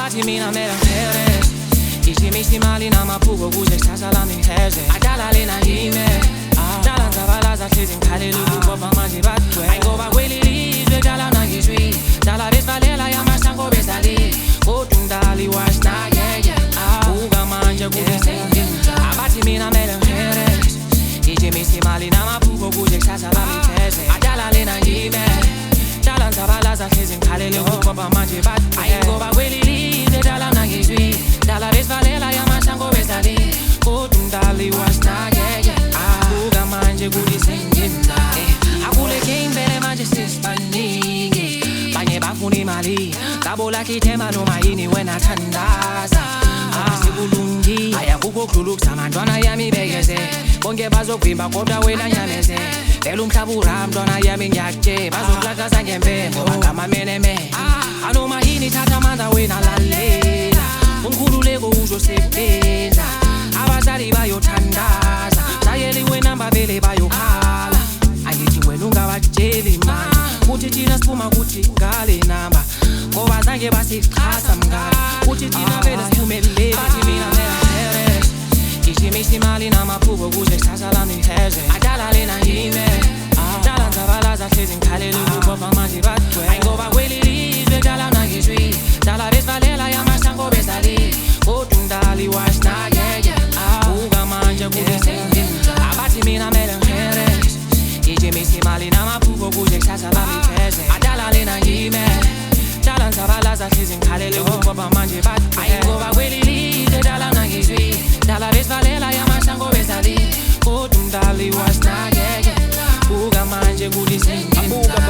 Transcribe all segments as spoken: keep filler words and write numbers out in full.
abathi mina mele ngiphere ngishimisa imali namabhuku ukuze kusasa lami ngiheze adala lena yime dala ngizabalaza hlezi ngikhalela ukuboba manje badwe hayi ngoba kweli lizwe dala nangizwi dala besivalela yamasango bezali kodwa umdali wasinakeke buka manje kulisendinja abathi mina mele ngiphere ngishimisa imali namabhuku ukuze kusasa lami ngiheze adala lena yime dala ngizabalaza hlezi ngikhalela ukuboba manje badwe hayi ngoba kweli lizwe dala nangizwi dala besivalela yamasango bezali kodwa umdali wasinakeke buka manje kulisendinja akule game vele manje sesibaningi banye bafuna imali kabola khithema noma yini wena thandaza asikulungi ayakukho khulu kusamantwana yami bekeze bonke bazovimba kodwa wena nyameze vele umhlaba ura mntwana yami ngiyakutshela bazokulakaza ngempembo bangamameneme anoma yini thatha amandla wena lalela umkhululeko uzosebenza abazali bayothandaza sayeli wena mbabele bayokhala angithi wena ungabatsheli manje kuthi thina siphuma kuthi ngale namba ngoba zange basixhasa mngani kuthi thina vele siphumelele bathi mina ngiyahleres ngishimisa imali namabhuku ukuze kusasa lami ngiheze adala lena yime dala ngizabalaza hlezi ngikhalela ukuboba manje badwe hayi ngoba kweli lizwe dala nangizwi dala besivalela yamasango bezali kodwa umdali wasinakeke buka manje kulisendinja abathi mina mele ngiphere ngishimisa imali namabhuku ukuze kusasa lami ngiheze adala lena yime dala ngizabalaza hlezi ngikhalela ukuboba manje badwe hayi ngoba kweli lizwe dala nangizwi dala besivalela yamasango bezali kodwa umdali wasinakeke buka manje kulisendinja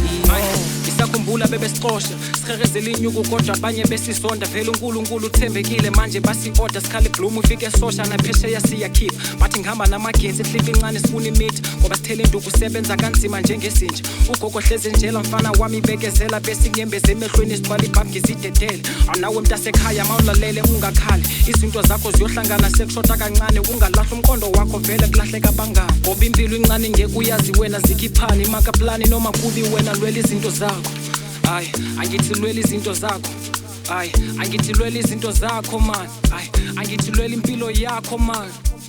isakhumbula bebesixosha siherezela inyuku kodwa abanye besisonda vele uNkulunkulu uthembekile manje basi-oda sikhala ibloom ufike esosha naphesheya siyakhipha bathi ngihamba namagenzi flip incane sifuna imithi ngoba sithele induku usebenza kanzima njengezinja ugogo hlezi njela mfana wami ibekezela besinyembeza emehlweni sigcwala ibhamu ngizidedele anawe mntasekhaya mawulalele ungakhali izinto zakho ziyohlangana sekushoda kancane ungalahla umqondo wakho vele kulahleka abangani ngoba impilo incane ngeke uyazi wena zikhiphani makaplani noma kubi wena lwela izinto zakho ay angithi lwela izinto zakho ay angithi lwela izinto zakho man ay angithi lwela impilo yakho man